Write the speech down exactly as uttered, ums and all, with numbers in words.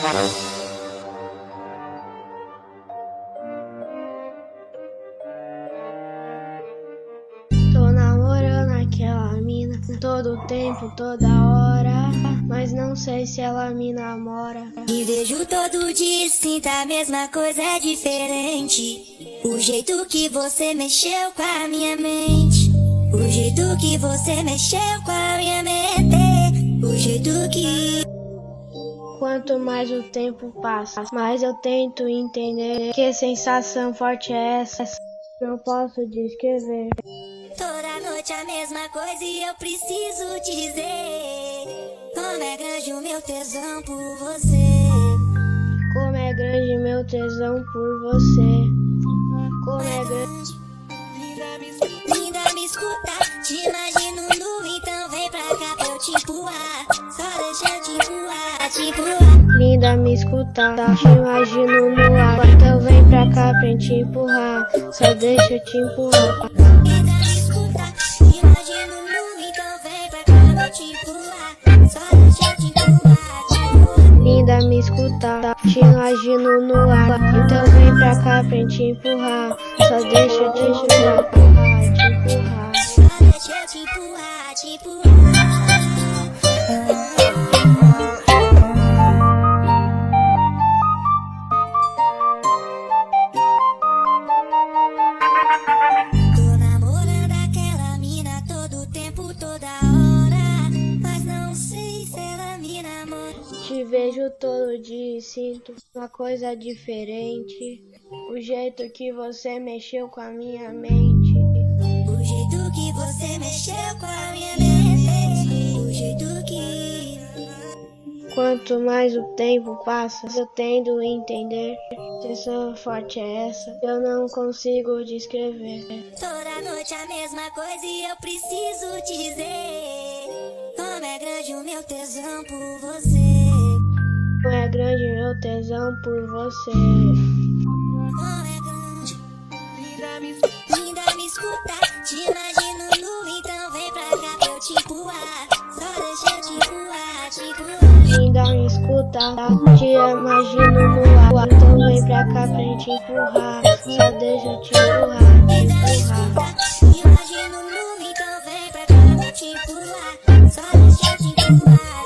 Tô namorando aquela mina todo tempo, toda hora, mas não sei se ela me namora. Me vejo todo dia e sinto a mesma coisa, é diferente. O jeito que você mexeu com a minha mente, o jeito que você mexeu com a minha mente, o jeito que... Quanto mais o tempo passa, mais eu tento entender que sensação forte é essa. Não posso descrever. Toda noite a mesma coisa e eu preciso dizer como é grande o meu tesão por você. Como é grande meu tesão por você. Como é grande. Linda, me escuta, te imagino nu, então vem pra cá pra eu te empurrar. Só deixa eu te empurrar, te empurrar. Linda, me escuta, te imagino no ar. Então vem pra cá pra eu te empurrar. Só deixa eu te empurrar. Linda, me escuta, te imagino nu, então vem pra cá pra eu te empurrar. Só deixa eu te empurrar, te empurrar. Linda, me escuta, te imagino no ar. Então vem pra cá pra eu te empurrar. Só deixa eu te empurrar, te empurrar. Só deixa eu te empurrar, te empurrar. Tô namorando aquela mina todo tempo, toda hora, mas não sei se ela me namora. Te vejo todo dia e sinto uma coisa diferente. O jeito que você mexeu com a minha mente. O jeito que você mexeu com a minha mente, o jeito que... Quanto mais o tempo passa, eu tendo a entender. Sensação forte é essa, eu não consigo descrever. Toda noite a mesma coisa e eu preciso dizer como é grande o meu tesão por você. Como é grande meu tesão por você. Como é grande. Linda, me escuta, te imagino nu, então vem pra cá pra eu te empurrar. Só deixa eu te empurrar, te empurrar. Linda, me escuta, te imagino no ar. Então vem pra cá pra gente empurrar. Só deixa eu te empurrar, Linda, me empurrar. escuta, te imagino nu, então vem pra cá pra eu te empurrar. Só deixa eu te empurrar.